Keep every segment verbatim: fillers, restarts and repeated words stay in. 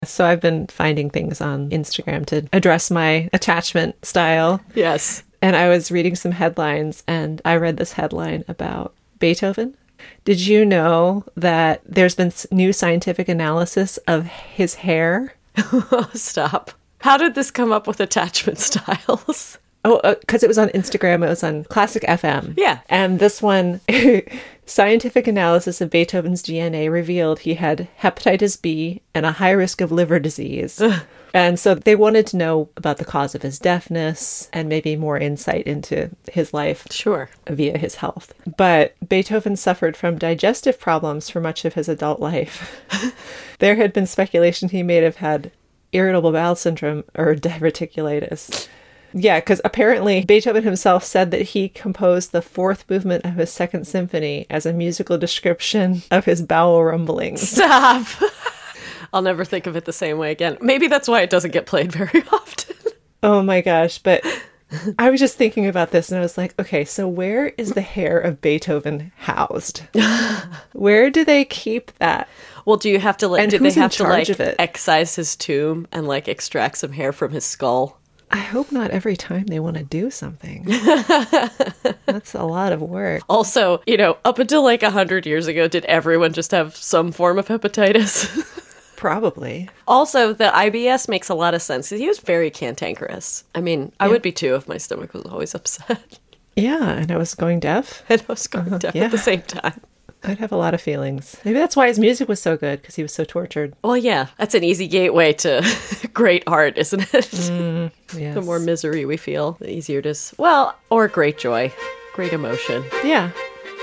So I've been finding things on Instagram to address my attachment style. Yes. And I was reading some headlines, and I read this headline about Beethoven. Did you know that there's been new scientific analysis of his hair? Stop. How did this come up with attachment styles? Oh, because uh, it was on Instagram. It was on Classic F M. Yeah. And this one, scientific analysis of Beethoven's D N A revealed he had hepatitis B and a high risk of liver disease. And so they wanted to know about the cause of his deafness and maybe more insight into his life. Sure. Via his health. But Beethoven suffered from digestive problems for much of his adult life. There had been speculation he may have had irritable bowel syndrome or diverticulitis. Yeah, because apparently Beethoven himself said that he composed the fourth movement of his Second Symphony as a musical description of his bowel rumblings. Stop! I'll never think of it the same way again. Maybe that's why it doesn't get played very often. Oh my gosh, but I was just thinking about this and I was like, okay, so where is the hair of Beethoven housed? Where do they keep that? Well, do you have to like, and do who's they have in to charge like of it? excise his tomb and like extract some hair from his skull? I hope not every time they want to do something. That's a lot of work. Also, you know, up until like one hundred years ago, did everyone just have some form of hepatitis? Probably. Also, the I B S makes a lot of sense. He was very cantankerous. I mean, I Yeah. would be too if my stomach was always upset. Yeah, and I was going deaf. And I was going Uh-huh, deaf yeah. at the same time. I'd have a lot of feelings. Maybe that's why his music was so good, because he was so tortured. Well, yeah, that's an easy gateway to great art, isn't it? Mm, yes. The more misery we feel, the easier it is. Well, or great joy, great emotion. Yeah.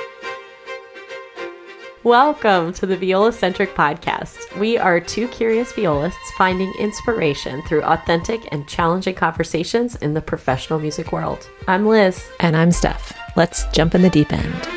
Welcome to the Viola-Centric Podcast. We are two curious violists finding inspiration through authentic and challenging conversations in the professional music world. I'm Liz. And I'm Steph. Let's jump in the deep end.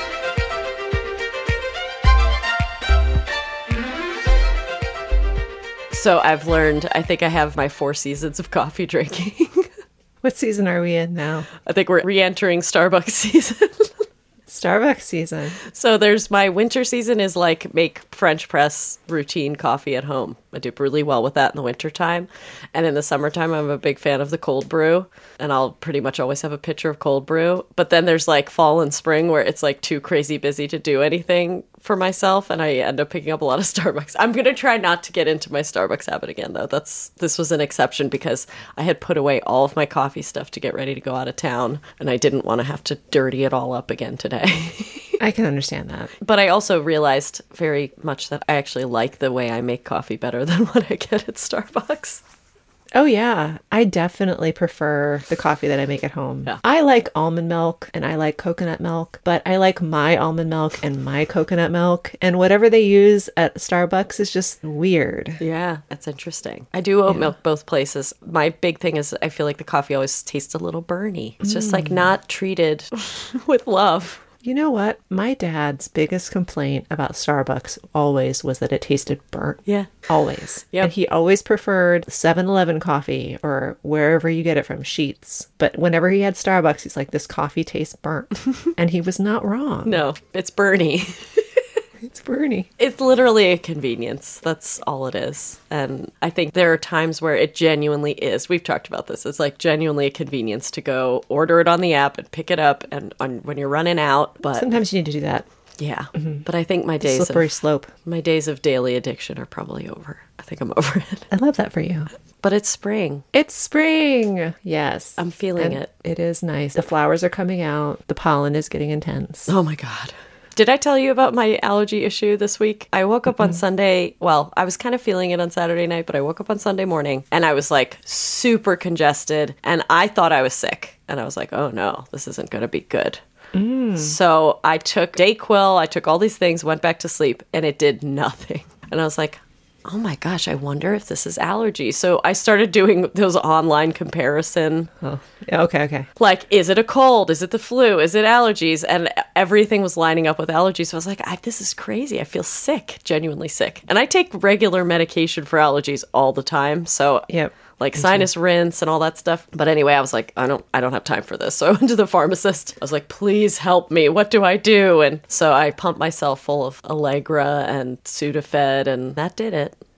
So I've learned, I think I have my four seasons of coffee drinking. What season are we in now? I think we're re-entering Starbucks season. Starbucks season. So there's my winter season is like make French press routine coffee at home. I do really well with that in the winter time. And in the summertime, I'm a big fan of the cold brew. And I'll pretty much always have a pitcher of cold brew. But then there's like fall and spring where it's like too crazy busy to do anything for myself. And I end up picking up a lot of Starbucks. I'm going to try not to get into my Starbucks habit again, though. That's This was an exception because I had put away all of my coffee stuff to get ready to go out of town. And I didn't want to have to dirty it all up again today. I can understand that. But I also realized very much that I actually like the way I make coffee better than what I get at Starbucks. Oh, yeah. I definitely prefer the coffee that I make at home. Yeah. I like almond milk and I like coconut milk, but I like my almond milk and my coconut milk. And whatever they use at Starbucks is just weird. Yeah, that's interesting. I do oat Yeah. milk both places. My big thing is I feel like the coffee always tastes a little burny. It's just like not treated with love. You know what? My dad's biggest complaint about Starbucks always was that it tasted burnt. Yeah. Always. Yep. And he always preferred seven eleven coffee or wherever you get it from, Sheets. But whenever he had Starbucks, he's like, this coffee tastes burnt. And he was not wrong. No, it's burny. It's burny. It's literally a convenience. That's all it is. And I think there are times where it genuinely is. We've talked about this. It's like genuinely a convenience to go order it on the app and pick it up and on, when you're running out. But Sometimes you need to do that. yeah, but I think my days Slippery of, slope. my days of daily addiction are probably over. I think I'm over it. I love that for you. But it's spring. It's spring. Yes. I'm feeling And it. It is nice. The flowers are coming out. The pollen is getting intense. Oh my God. Did I tell you about my allergy issue this week? I woke up on Sunday. Well, I was kind of feeling it on Saturday night, but I woke up on Sunday morning and I was like super congested and I thought I was sick. And I was like, oh no, this isn't going to be good. Mm. So I took Dayquil, I took all these things, went back to sleep, and it did nothing. And I was like, oh my gosh, I wonder if this is allergy. So I started doing those online comparison. Oh, yeah, okay, okay. Like, is it a cold? Is it the flu? Is it allergies? And everything was lining up with allergies. So I was like, I, this is crazy. I feel sick, genuinely sick. And I take regular medication for allergies all the time. So Yep. like sinus rinse and all that stuff. But anyway, I was like, I don't I don't have time for this. So I went to the pharmacist. I was like, please help me. What do I do? And so I pumped myself full of Allegra and Sudafed, and that did it.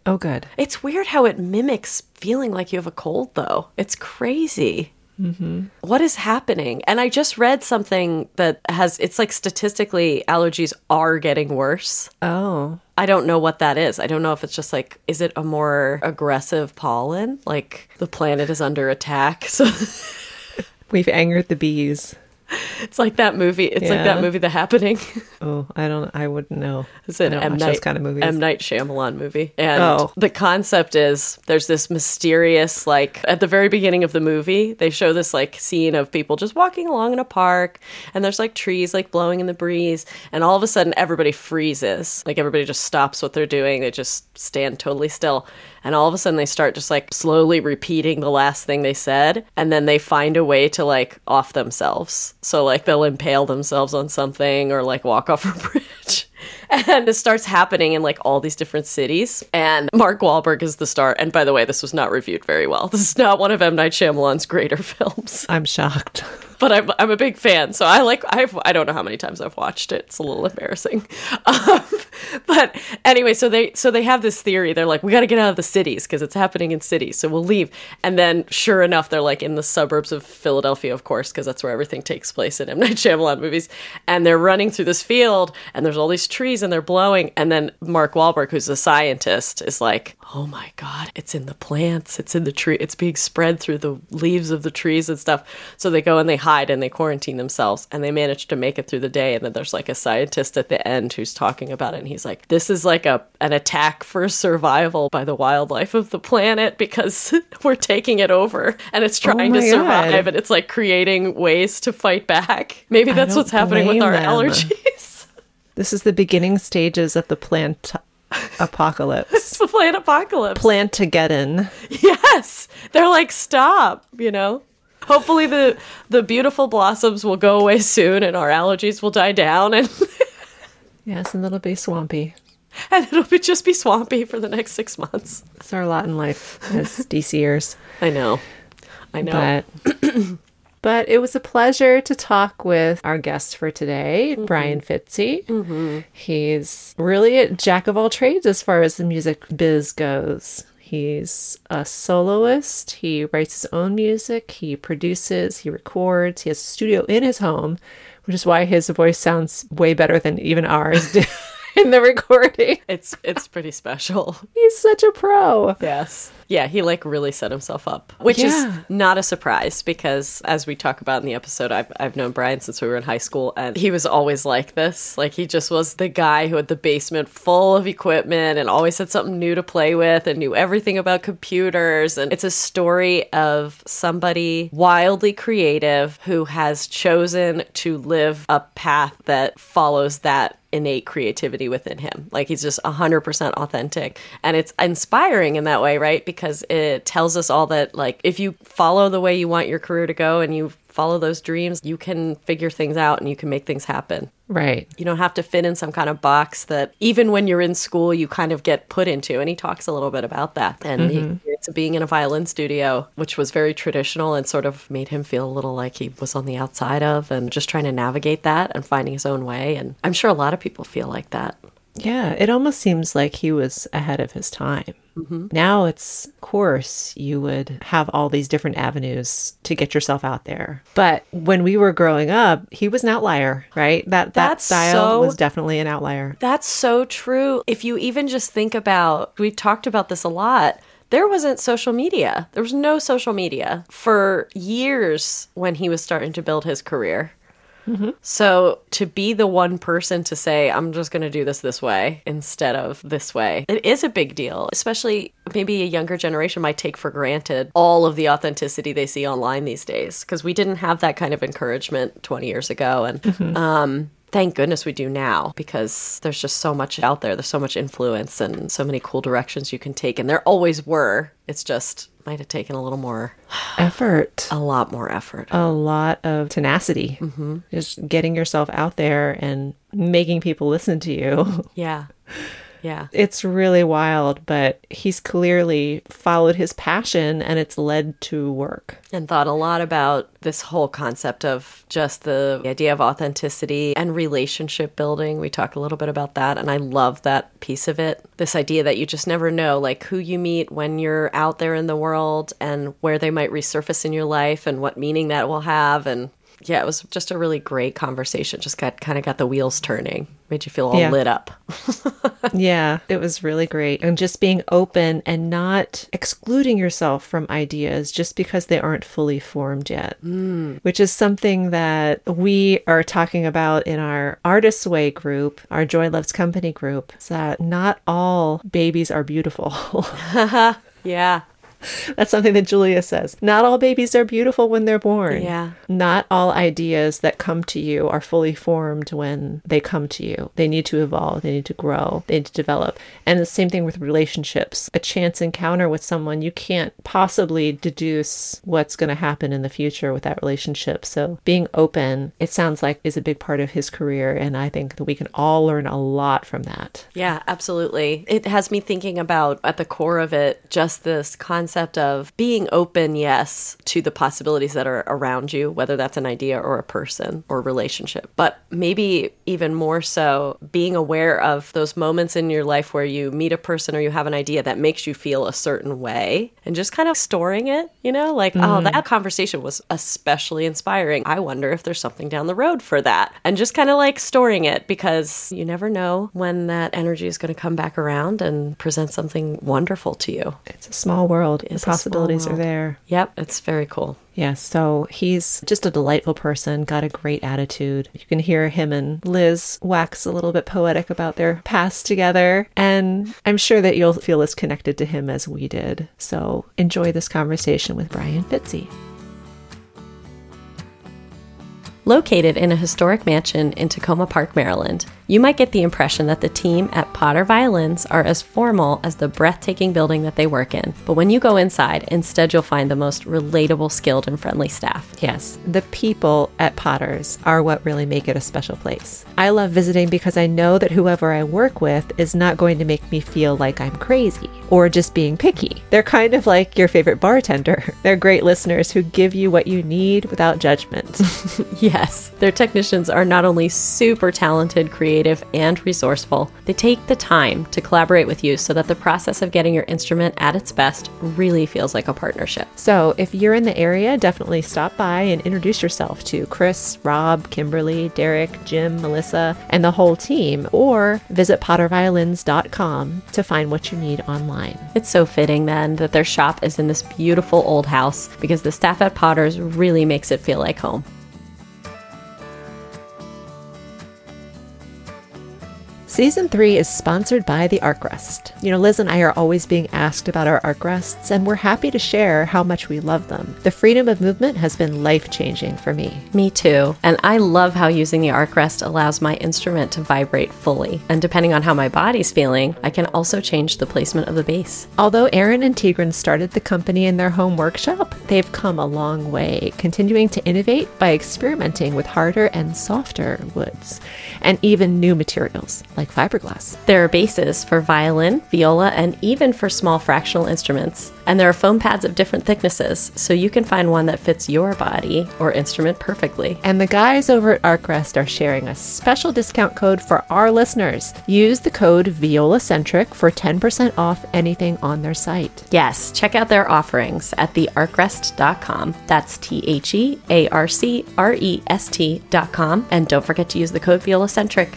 Oh, good. It's weird how it mimics feeling like you have a cold, though. It's crazy. Mm-hmm. What is happening? And I just read something that has, it's like statistically allergies are getting worse. Oh. I don't know what that is. I don't know if it's just like, is it a more aggressive pollen? Like the planet is under attack. So We've angered the bees. it's like that movie. It's Yeah. like that movie, The Happening. Oh, I don't, I wouldn't know. It's an I don't M. watch Night, those kind of movies. M. Night Shyamalan movie. And Oh. the concept is there's this mysterious, like, at the very beginning of the movie, they show this, like, scene of people just walking along in a park, and there's, like, trees, like, blowing in the breeze, and all of a sudden, everybody freezes. Like, everybody just stops what they're doing. They just stand totally still. And all of a sudden, they start just, like, slowly repeating the last thing they said, and then they find a way to, like, off themselves. So, like, they'll impale themselves on something or, like, walk off a bridge. And it starts happening in like all these different cities. And Mark Wahlberg is the star. And by the way, this was not reviewed very well. This is not one of M. Night Shyamalan's greater films. I'm shocked. But I'm, I'm a big fan. So I like, I've, I don't know how many times I've watched it. It's a little embarrassing. Um, but anyway, so they, so they have this theory. They're like, we got to get out of the cities because it's happening in cities. So we'll leave. And then sure enough, they're like in the suburbs of Philadelphia, of course, because that's where everything takes place in M. Night Shyamalan movies. And they're running through this field and there's all these trees and they're blowing. And then Mark Wahlberg, who's a scientist, is like, oh my God, it's in the plants. It's in the tree. It's being spread through the leaves of the trees and stuff. So they go and they hide and they quarantine themselves and they manage to make it through the day. And then there's like a scientist at the end who's talking about it. And he's like, this is like a an attack for survival by the wildlife of the planet because we're taking it over and it's trying my to survive. God. And it's like creating ways to fight back. Maybe that's don't what's happening with blame our them. allergies. This is the beginning stages of the plant apocalypse. It's the plant apocalypse. Plantageddon. Yes. They're like, stop, you know? Hopefully the the beautiful blossoms will go away soon and our allergies will die down and Yes, and it'll be swampy. and it'll be just be swampy for the next six months. It's our lot in life as DCers. I know. I know. But but it was a pleasure to talk with our guest for today, Mm-hmm. Brian Fitzy. Mm-hmm. He's really a jack of all trades as far as the music biz goes. He's a soloist. He writes his own music. He produces. He records. He has a studio in his home, which is why his voice sounds way better than even ours do in the recording. It's it's pretty special. He's such a pro. Yes. Yeah, he like really set himself up, which Yeah. is not a surprise because as we talk about in the episode, I've, I've known Brian since we were in high school and he was always like this. Like he just was the guy who had the basement full of equipment and always had something new to play with and knew everything about computers. And it's a story of somebody wildly creative who has chosen to live a path that follows that innate creativity within him. Like he's just one hundred percent authentic. And it's inspiring in that way, right? Because it tells us all that, like, if you follow the way you want your career to go and you follow those dreams, you can figure things out and you can make things happen. Right. You don't have to fit in some kind of box that even when you're in school, you kind of get put into. And he talks a little bit about that. And Mm-hmm. the experience of being in a violin studio, which was very traditional and sort of made him feel a little like he was on the outside of and just trying to navigate that and finding his own way. And I'm sure a lot of people feel like that. Yeah, it almost seems like he was ahead of his time. Mm-hmm. Now it's, of course, you would have all these different avenues to get yourself out there. But when we were growing up, he was an outlier, right? That that That's style so- was definitely an outlier. That's so true. If you even just think about, we've talked about this a lot. There wasn't social media. There was no social media for years when he was starting to build his career. Mm-hmm. So to be the one person to say, I'm just going to do this this way instead of this way, it is a big deal, especially maybe a younger generation might take for granted all of the authenticity they see online these days because we didn't have that kind of encouragement twenty years ago. And mm-hmm. um, thank goodness we do now because there's just so much out there. There's so much influence and so many cool directions you can take. And there always were. It's just might have taken a little more Effort. a lot more effort. A lot of tenacity. Mm-hmm. Just getting yourself out there and making people listen to you. Yeah. Yeah. It's really wild, but he's clearly followed his passion and it's led to work. And thought a lot about this whole concept of just the idea of authenticity and relationship building. We talk a little bit about that, and I love that piece of it. This idea that you just never know, like who you meet when you're out there in the world and where they might resurface in your life and what meaning that will have. And yeah, it was just a really great conversation. Just got kind of got the wheels turning. Made you feel all Yeah. lit up. Yeah, it was really great. And just being open and not excluding yourself from ideas just because they aren't fully formed yet, mm. which is something that we are talking about in our Artist's Way group, our Joy Loves Company group, is that not all babies are beautiful. Yeah. That's something that Julia says. Not all babies are beautiful when they're born. Yeah. Not all ideas that come to you are fully formed when they come to you. They need to evolve. They need to grow. They need to develop. And the same thing with relationships. A chance encounter with someone, you can't possibly deduce what's going to happen in the future with that relationship. So being open, it sounds like, is a big part of his career. And I think that we can all learn a lot from that. Yeah, absolutely. It has me thinking about, at the core of it, just this concept of being open, yes, to the possibilities that are around you, whether that's an idea or a person or a relationship. But maybe even more so, being aware of those moments in your life where you meet a person or you have an idea that makes you feel a certain way and just kind of storing it, you know, like, mm. oh, that conversation was especially inspiring. I wonder if there's something down the road for that. And just kind of like storing it, because you never know when that energy is going to come back around and present something wonderful to you. It's a small world. The It's a possibilities small are world. there. Yep, it's very cool. Yeah, so he's just a delightful person, got a great attitude. You can hear him and Liz wax a little bit poetic about their past together, and I'm sure that you'll feel as connected to him as we did. So enjoy this conversation with Brian Fitzy. Located in a historic mansion in Tacoma Park, Maryland, you might get the impression that the team at Potter Violins are as formal as the breathtaking building that they work in. But when you go inside, instead you'll find the most relatable, skilled, and friendly staff. Yes, the people at Potter's are what really make it a special place. I love visiting because I know that whoever I work with is not going to make me feel like I'm crazy or just being picky. They're kind of like your favorite bartender. They're great listeners who give you what you need without judgment. Yes, their technicians are not only super talented, creative, and resourceful, they take the time to collaborate with you so that the process of getting your instrument at its best really feels like a partnership. So if you're in the area, definitely stop by and introduce yourself to Chris, Rob, Kimberly, Derek, Jim, Melissa, and the whole team, or visit potter violins dot com to find what you need online. It's so fitting then that their shop is in this beautiful old house, because the staff at Potter's really makes it feel like home. Season three is sponsored by the Arkrest. You know, Liz and I are always being asked about our Arkrests, and we're happy to share how much we love them. The freedom of movement has been life-changing for me. Me too. And I love how using the Arkrest allows my instrument to vibrate fully. And depending on how my body's feeling, I can also change the placement of the bass. Although Aaron and Tigran started the company in their home workshop, they've come a long way, continuing to innovate by experimenting with harder and softer woods, and even new materials like fiberglass. There are bases for violin, viola, and even for small fractional instruments. And there are foam pads of different thicknesses, so you can find one that fits your body or instrument perfectly. And the guys over at Arkrest are sharing a special discount code for our listeners. Use the code ViolaCentric for ten percent off anything on their site. Yes, check out their offerings at the arkrest dot com. That's T H E A R C R E S T dot com. And don't forget to use the code ViolaCentric.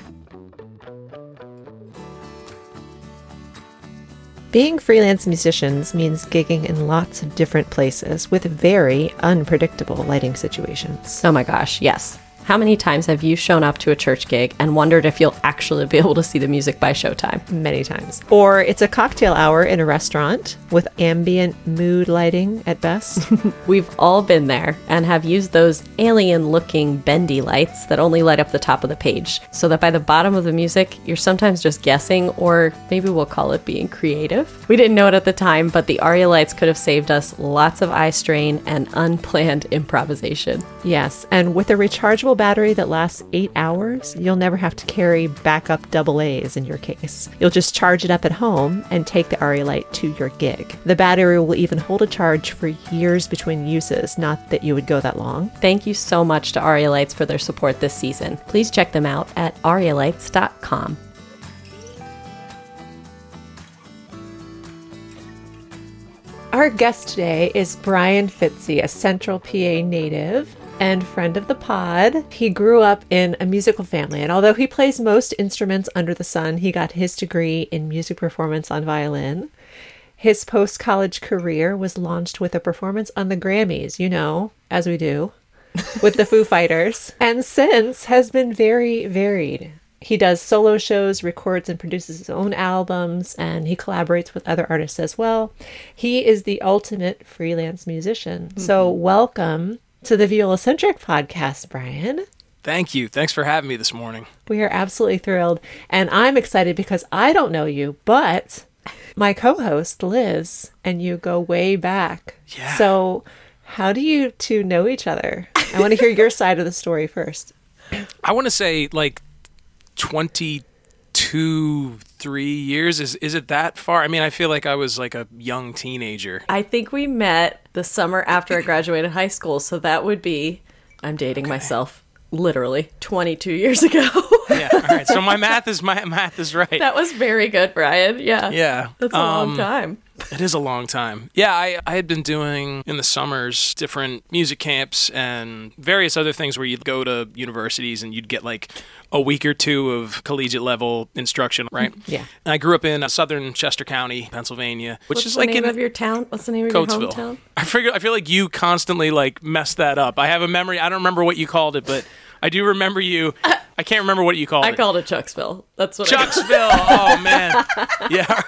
Being freelance musicians means gigging in lots of different places with very unpredictable lighting situations. Oh my gosh, yes. How many times have you shown up to a church gig and wondered if you'll actually be able to see the music by showtime? Many times. Or it's a cocktail hour in a restaurant with ambient mood lighting at best. We've all been there and have used those alien-looking bendy lights that only light up the top of the page, so that by the bottom of the music, you're sometimes just guessing, or maybe we'll call it being creative. We didn't know it at the time, but the Aria lights could have saved us lots of eye strain and unplanned improvisation. Yes, and with a rechargeable portable battery that lasts eight hours, you'll never have to carry backup double A's in your case. You'll just charge it up at home and take the Aria Light to your gig. The battery will even hold a charge for years between uses, not that you would go that long. Thank you so much to Aria Lights for their support this season. Please check them out at aria lights dot com. Our guest today is Brian Fitzy, a Central P A native and friend of the pod. He grew up in a musical family, and although he plays most instruments under the sun, he got his degree in music performance on violin. His post-college career was launched with a performance on the Grammys, you know, as we do, with the Foo Fighters, and since has been very varied. He does solo shows, records and produces his own albums, and he collaborates with other artists as well. He is the ultimate freelance musician. Mm-hmm. So welcome to the Violacentric podcast, Brian. Thank you. Thanks for having me this morning. We are absolutely thrilled. And I'm excited because I don't know you, but my co-host, Liz, and you go way back. Yeah. So how do you two know each other? I want to hear your side of the story first. I want to say like twenty-two, three years. Is is it that far? I mean, I feel like I was like a young teenager. I think we met the summer after I graduated high school, so that would be, I'm dating Okay. myself, literally twenty-two years ago. Yeah. All right. So my math is my math is right. That was very good, Brian. Yeah. Yeah. That's a long Um, time. It is a long time. Yeah, I, I had been doing in the summers different music camps and various other things where you'd go to universities and you'd get like a week or two of collegiate level instruction, right? Yeah. And I grew up in uh, southern Chester County, Pennsylvania, which What's is the like name in of your town? What's the name of Coatesville. your hometown? I figure I feel like you constantly like mess that up. I have a memory. I don't remember what you called it, but I do remember you. I can't remember what you called I it. called it Chucksville. That's what I Chucksville. Oh man. Yeah.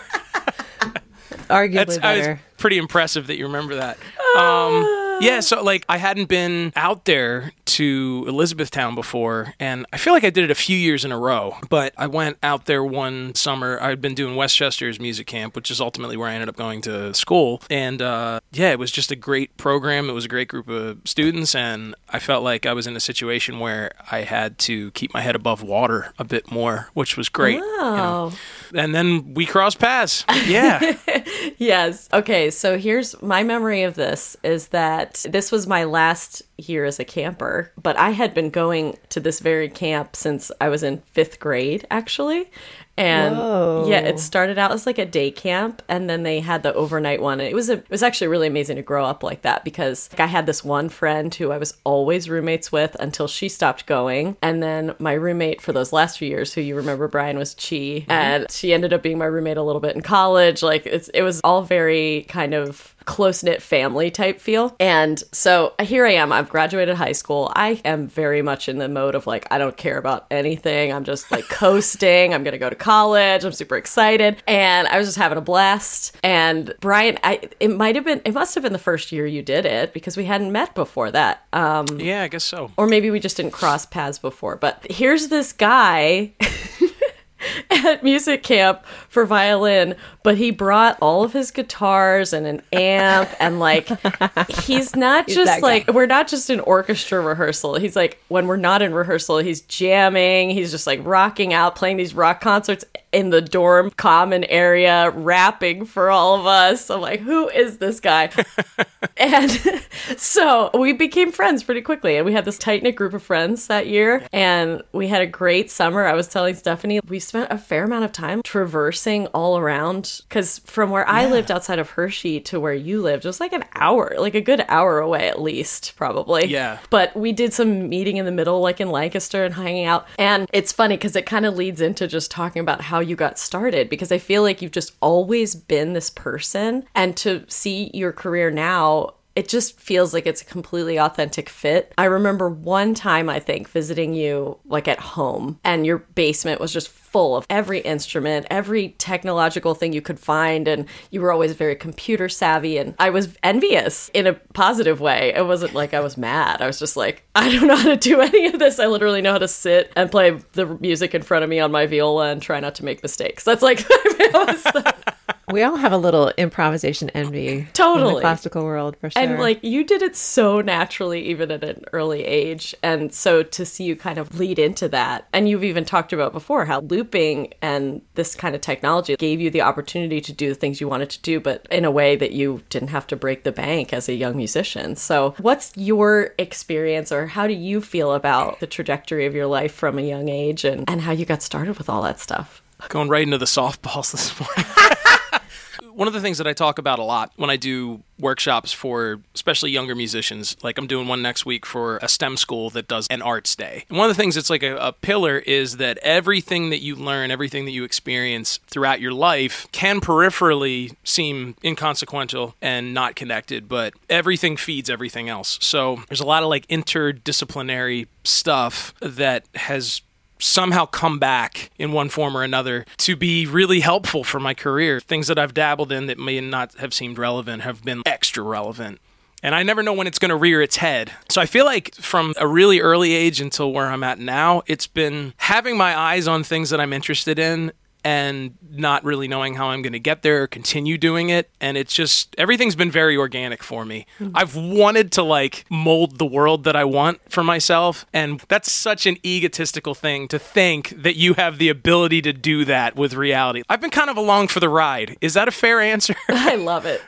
Arguably That's I was better. pretty impressive that you remember that. Um, yeah, so like I hadn't been out there to Elizabethtown before, and I feel like I did it a few years in a row. But I went out there one summer. I'd been doing Westchester's music camp, which is ultimately where I ended up going to school. And uh, yeah, it was just a great program. It was a great group of students, and I felt like I was in a situation where I had to keep my head above water a bit more, which was great. you know. Oh. And then we crossed paths. Yeah. Yes. Okay, so here's my memory of this is that this was my last year as a camper, but I had been going to this very camp since I was in fifth grade, actually. And Whoa. yeah, it started out as like a day camp, and then they had the overnight one. And it was a, it was actually really amazing to grow up like that because like, I had this one friend who I was always roommates with until she stopped going, and then my roommate for those last few years, who you remember, Brian, was Chi, and she ended up being my roommate a little bit in college. Like it's it was all very kind of close-knit family type feel. And so here I am. I've graduated high school. I am very much in the mode of like, I don't care about anything. I'm just like coasting. I'm going to go to college. I'm super excited. And I was just having a blast. And Brian, I it might have been, it must have been the first year you did it because we hadn't met before that. Um, Yeah, I guess so. or maybe we just didn't cross paths before. But here's this guy at music camp for violin, but he brought all of his guitars and an amp, and like he's not He's just that like guy. we're not just in orchestra rehearsal. He's like when we're not in rehearsal, he's jamming, he's just like rocking out, playing these rock concerts in the dorm common area, rapping for all of us. I'm like, who is this guy? And so we became friends pretty quickly, and we had this tight-knit group of friends that year, and we had a great summer. I was telling Stephanie, we spent a fair amount of time traversing all around, because from where I lived outside of Hershey to where you lived, it was like an hour, like a good hour away at least, probably. Yeah. But we did some meeting in the middle, like in Lancaster, and hanging out. And it's funny because it kind of leads into just talking about how you got started, because I feel like you've just always been this person, and to see your career now, it just feels like it's a completely authentic fit. I remember one time, I think, visiting you like at home, and your basement was just full of every instrument, every technological thing you could find, and you were always very computer savvy, and I was envious in a positive way. It wasn't like I was mad. I was just like, I don't know how to do any of this. I literally know how to sit and play the music in front of me on my viola and try not to make mistakes. That's like We all have a little improvisation envy Totally. in the classical world, for sure. And like you did it so naturally, even at an early age. And so to see you kind of lead into that, and you've even talked about before how looping and this kind of technology gave you the opportunity to do the things you wanted to do, but in a way that you didn't have to break the bank as a young musician. So what's your experience, or how do you feel about the trajectory of your life from a young age, and, and how you got started with all that stuff? Going right into the softballs this morning. One of the things that I talk about a lot when I do workshops for especially younger musicians, like I'm doing one next week for a STEM school that does an arts day. And one of the things that's like a, a pillar is that everything that you learn, everything that you experience throughout your life can peripherally seem inconsequential and not connected, but everything feeds everything else. So there's a lot of like interdisciplinary stuff that has somehow come back in one form or another to be really helpful for my career. Things that I've dabbled in that may not have seemed relevant have been extra relevant. And I never know when it's going to rear its head. So I feel like from a really early age until where I'm at now, it's been having my eyes on things that I'm interested in and not really knowing how I'm going to get there or continue doing it. And it's just, everything's been very organic for me. Mm-hmm. I've wanted to like mold the world that I want for myself. And that's such an egotistical thing to think that you have the ability to do that with reality. I've been kind of along for the ride. Is that a fair answer? I love it.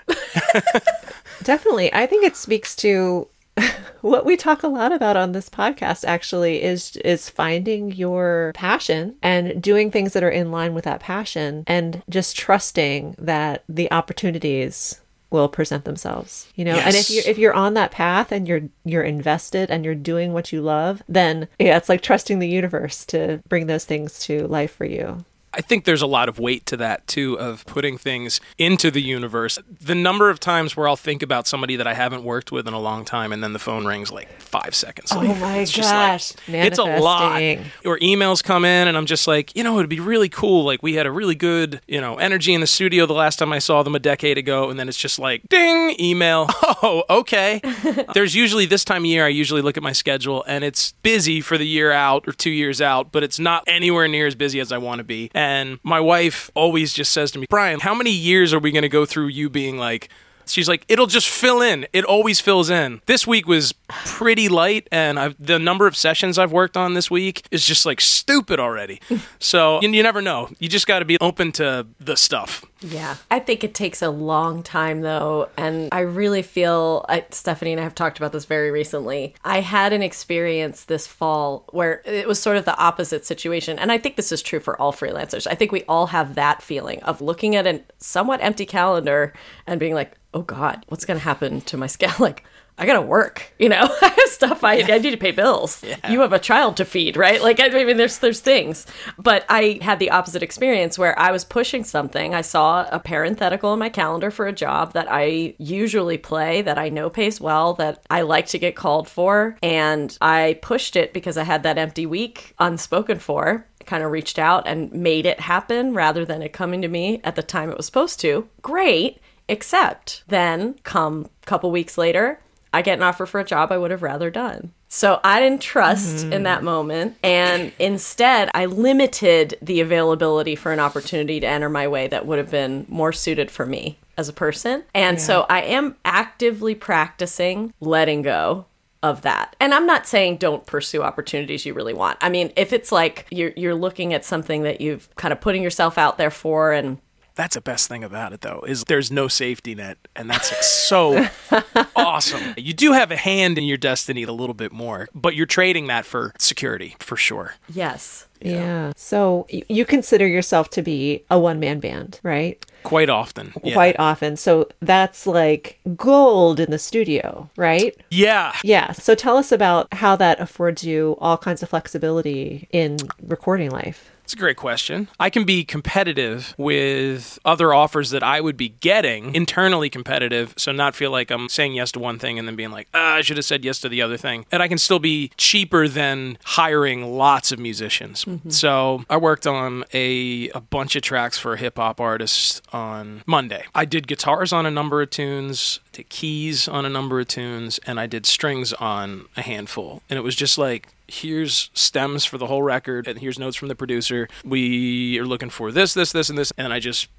Definitely. I think it speaks to what we talk a lot about on this podcast, actually, is is finding your passion and doing things that are in line with that passion, and just trusting that the opportunities will present themselves. You know, yes. And if you're if you're on that path and you're you're invested and you're doing what you love, then yeah, it's like trusting the universe to bring those things to life for you. I think there's a lot of weight to that, too, of putting things into the universe. The number of times where I'll think about somebody that I haven't worked with in a long time, and then the phone rings like five seconds oh later. my it's gosh. Just like, it's a lot. Or emails come in, and I'm just like, you know, it'd be really cool. Like, we had a really good, you know, energy in the studio the last time I saw them a decade ago, and then it's just like, ding, email. Oh, okay. There's usually, this time of year, I usually look at my schedule, and it's busy for the year out or two years out, but it's not anywhere near as busy as I want to be. And my wife always just says to me, Brian, how many years are we going to go through you being like, she's like, it'll just fill in. It always fills in. This week was pretty light, and I've, the number of sessions I've worked on this week is just like stupid already. So you, you never know. You just got to be open to the stuff. Yeah. I think it takes a long time, though. And I really feel, I, Stephanie and I have talked about this very recently. I had an experience this fall where it was sort of the opposite situation. And I think this is true for all freelancers. I think we all have that feeling of looking at a somewhat empty calendar and being like, oh God, what's going to happen to my schedule? Like, I gotta work, you know, I have stuff, I, I need to pay bills. Yeah. You have a child to feed, right? Like, I mean, there's there's things. But I had the opposite experience where I was pushing something. I saw a parenthetical in my calendar for a job that I usually play, that I know pays well, that I like to get called for. And I pushed it because I had that empty week unspoken for. Kind of reached out and made it happen rather than it coming to me at the time it was supposed to. Great. Except then come a couple weeks later, I get an offer for a job I would have rather done. So I didn't trust mm-hmm. in that moment. And instead, I limited the availability for an opportunity to enter my way that would have been more suited for me as a person. And yeah. so I am actively practicing letting go of that. And I'm not saying don't pursue opportunities you really want. I mean, if it's like you're you're looking at something that you've kind of putting yourself out there for, and that's the best thing about it, though, is there's no safety net, and that's like so awesome. You do have a hand in your destiny a little bit more, but you're trading that for security, for sure. Yes. Yeah. yeah. So you consider yourself to be a one-man band, right? Quite often. Yeah. Quite often. So that's like gold in the studio, right? Yeah. Yeah. So tell us about how that affords you all kinds of flexibility in recording life. It's a great question. I can be competitive with other offers that I would be getting, internally competitive, so not feel like I'm saying yes to one thing and then being like, ah, I should have said yes to the other thing. And I can still be cheaper than hiring lots of musicians. Mm-hmm. So I worked on a, a bunch of tracks for a hip-hop artist on Monday. I did guitars on a number of tunes, did keys on a number of tunes, and I did strings on a handful. And it was just like, here's stems for the whole record, and here's notes from the producer. We are looking for this, this, this, and this. And I just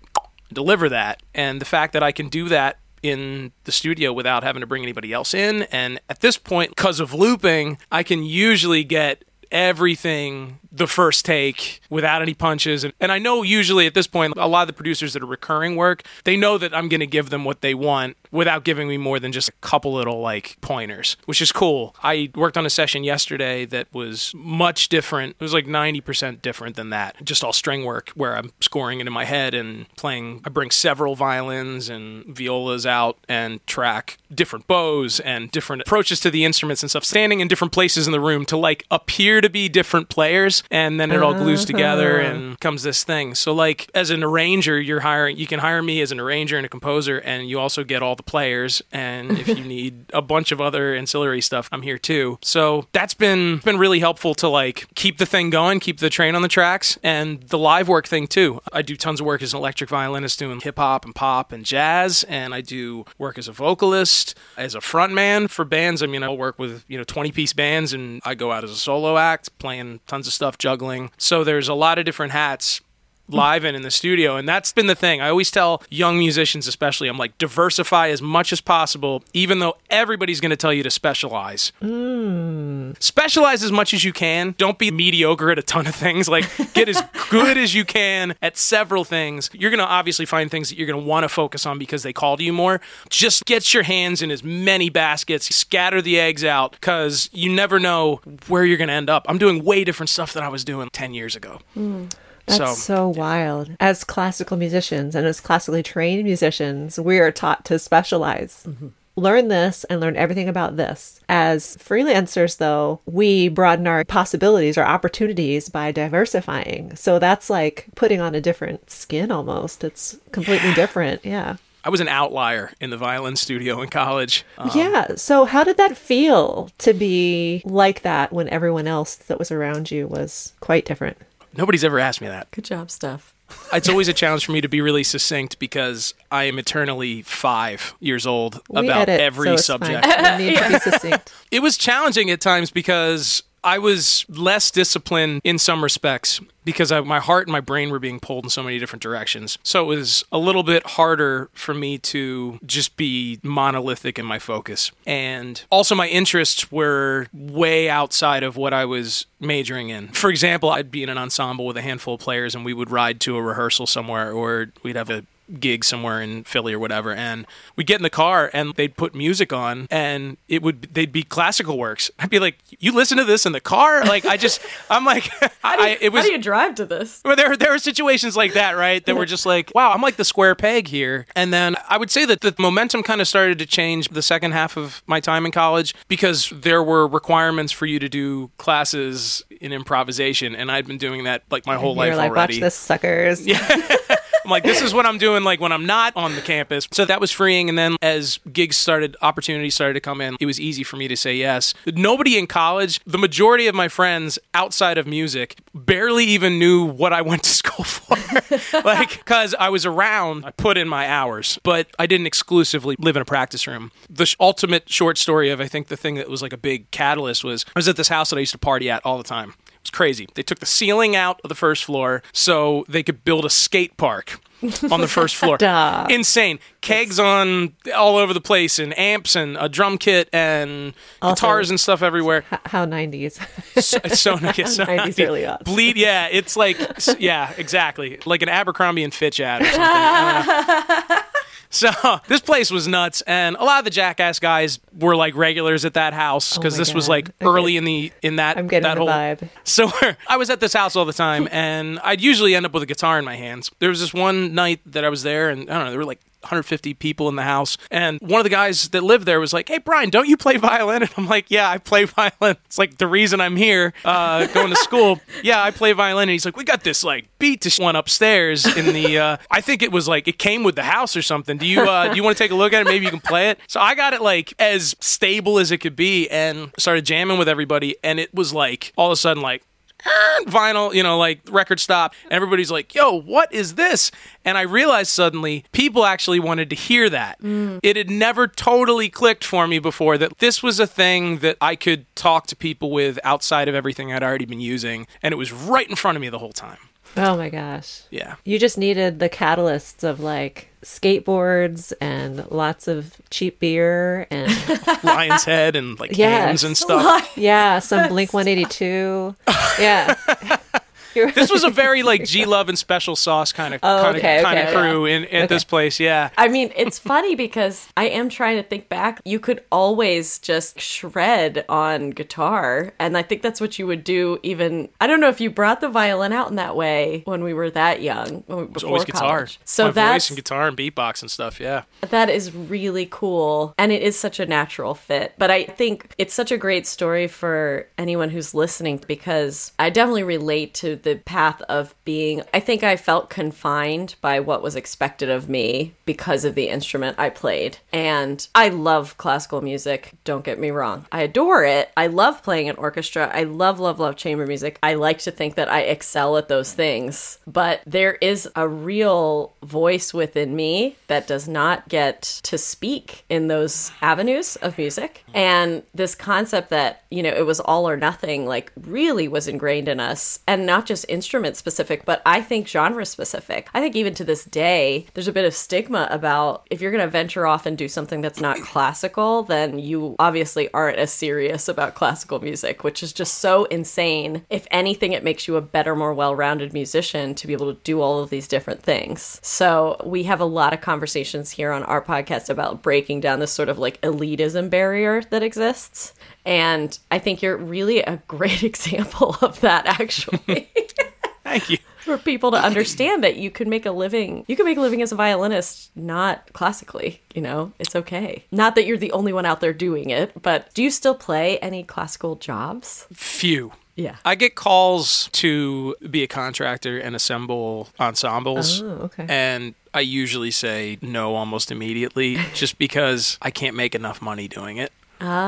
deliver that. And the fact that I can do that in the studio without having to bring anybody else in. And at this point, because of looping, I can usually get everything the first take without any punches. And, and I know usually at this point, a lot of the producers that are recurring work, they know that I'm going to give them what they want without giving me more than just a couple little like pointers, which is cool. I worked on a session yesterday that was much different. It was like ninety percent different than that. Just all string work where I'm scoring it in my head and playing. I bring several violins and violas out and track different bows and different approaches to the instruments and stuff, standing in different places in the room to like appear to be different players. And then it all glues together and comes this thing. So like as an arranger, you're hiring, you can hire me as an arranger and a composer, and you also get all the players. And if you need a bunch of other ancillary stuff, I'm here too. So that's been been really helpful to like keep the thing going, keep the train on the tracks, and the live work thing too. I do tons of work as an electric violinist doing hip hop and pop and jazz, and I do work as a vocalist, as a frontman for bands. I mean, I work with, you know, twenty piece bands, and I go out as a solo act, playing tons of stuff, juggling. So there's a lot of different hats live and in the studio, and that's been the thing. I always tell young musicians especially, I'm like, diversify as much as possible, even though everybody's going to tell you to specialize. Mm. Specialize as much as you can. Don't be mediocre at a ton of things. Like, get as good as you can at several things. You're going to obviously find things that you're going to want to focus on because they called you more. Just get your hands in as many baskets, scatter the eggs out, because you never know where you're going to end up. I'm doing way different stuff than I was doing ten years ago. Mm. That's so, so wild. As classical musicians and as classically trained musicians, we are taught to specialize. Mm-hmm. Learn this and learn everything about this. As freelancers, though, we broaden our possibilities, our opportunities by diversifying. So that's like putting on a different skin almost. It's completely yeah. different. Yeah. I was an outlier in the violin studio in college. Um, yeah. So how did that feel to be like that when everyone else that was around you was quite different? Nobody's ever asked me that. Good job, Steph. It's always a challenge for me to be really succinct because I am eternally five years old we about edit, every so it's subject. Fine. You need to be succinct. It was challenging at times because I was less disciplined in some respects because I, my heart and my brain were being pulled in so many different directions. So it was a little bit harder for me to just be monolithic in my focus. And also my interests were way outside of what I was majoring in. For example, I'd be in an ensemble with a handful of players and we would ride to a rehearsal somewhere, or we'd have a gig somewhere in Philly or whatever, and we'd get in the car and they'd put music on and it would they'd be classical works. I'd be like, you listen to this in the car? Like I just I'm like how, do you, I, it was, how do you drive to this? Well, there there were situations like that, right? That were just like, wow, I'm like the square peg here. And then I would say that the momentum kind of started to change the second half of my time in college because there were requirements for you to do classes in improvisation, and I'd been doing that like my whole and life you're like, already. Watch this, suckers. Yeah. I'm like, this is what I'm doing like when I'm not on the campus. So that was freeing. And then as gigs started, opportunities started to come in, it was easy for me to say yes. Nobody in college, the majority of my friends outside of music, barely even knew what I went to school for. Like, because I was around, I put in my hours, but I didn't exclusively live in a practice room. The sh- ultimate short story of, I think, the thing that was like a big catalyst was I was at this house that I used to party at all the time. It's crazy. They took the ceiling out of the first floor so they could build a skate park on the first floor. Duh. Insane. Kegs on all over the place and amps and a drum kit and also, guitars and stuff everywhere. H- how nineties. So, it's so, it's so nineties early aughts. Bleed, yeah. It's like, yeah, exactly. Like an Abercrombie and Fitch ad or something. So this place was nuts, and a lot of the Jackass guys were like regulars at that house because oh this God. was like okay. early in the in that I'm getting that the whole vibe. So I was at this house all the time, and I'd usually end up with a guitar in my hands. There was this one night that I was there, and I don't know, there were like one hundred fifty people in the house, and one of the guys that lived there was like, "Hey Brian, don't you play violin?" And I'm like, "Yeah, I play violin. It's like the reason I'm here, uh, going to school. Yeah, I play violin." And he's like, "We got this like beat to one upstairs in the. Uh, I think it was like it came with the house or something. Do you uh, do you want to take a look at it? Maybe you can play it." So I got it like as stable as it could be, and started jamming with everybody, and it was like all of a sudden like. Vinyl, you know, like record stop. Everybody's like, yo, what is this? And I realized suddenly people actually wanted to hear that. Mm. It had never totally clicked for me before that this was a thing that I could talk to people with outside of everything I'd already been using. And it was right in front of me the whole time. Oh my gosh. Yeah. You just needed the catalysts of like skateboards and lots of cheap beer and Lion's Head and like Yes. hams and stuff. yeah, some Blink one eighty-two. Yeah. This was a very like G Love and Special Sauce kind of Oh, kind okay, of kind okay, of crew in at this place. Yeah. I mean, it's funny because I am trying to think back. You could always just shred on guitar. And I think that's what you would do even... I don't know if you brought the violin out in that way when we were that young. When we, It was before always guitar. college. So My that's, voice and guitar and beatbox and stuff. Yeah. that is really cool. And it is such a natural fit. But I think it's such a great story for anyone who's listening because I definitely relate to the path of being... I think I felt confined by what was expected of me because of the instrument I played. And I love classical music. Don't get me wrong. I adore it. I love playing an orchestra. I love, love, love chamber music. I like to think that I excel at those things. But there is a real voice within me that does not get to speak in those avenues of music. And this concept that, you know, it was all or nothing, like really was ingrained in us. And not just instrument specific, but I think genre specific. I think even to this day, there's a bit of stigma about if you're going to venture off and do something that's not classical, then you obviously aren't as serious about classical music, which is just so insane. If anything, it makes you a better, more well-rounded musician to be able to do all of these different things. So we have a lot of conversations here on our podcast about breaking down this sort of like elitism barrier that exists. And I think you're really a great example of that, actually. Thank you. For people to understand that you can make a living, you can make a living as a violinist, not classically, you know, it's okay. Not that you're the only one out there doing it, but do you still play any classical jobs? Few. Yeah. I get calls to be a contractor and assemble ensembles. Oh, okay. And I usually say no almost immediately just because I can't make enough money doing it.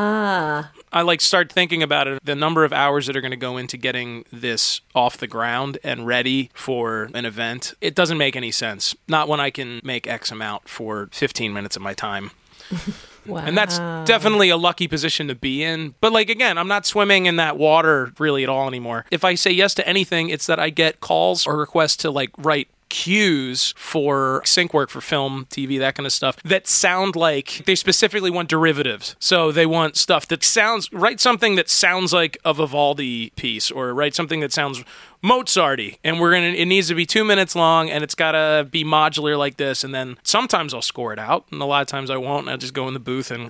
Ah. I like start thinking about it, the number of hours that are going to go into getting this off the ground and ready for an event. It doesn't make any sense. Not when I can make X amount for fifteen minutes of my time. Wow. And that's definitely a lucky position to be in. But like, again, I'm not swimming in that water really at all anymore. If I say yes to anything, it's that I get calls or requests to like write cues for sync work for film, T V, that kind of stuff that sound like they specifically want derivatives. So they want stuff that sounds, write something that sounds like a Vivaldi piece or write something that sounds Mozarty, and we're gonna, it needs to be two minutes long and it's gotta be modular like this. And then sometimes I'll score it out and a lot of times I won't, and I'll just go in the booth and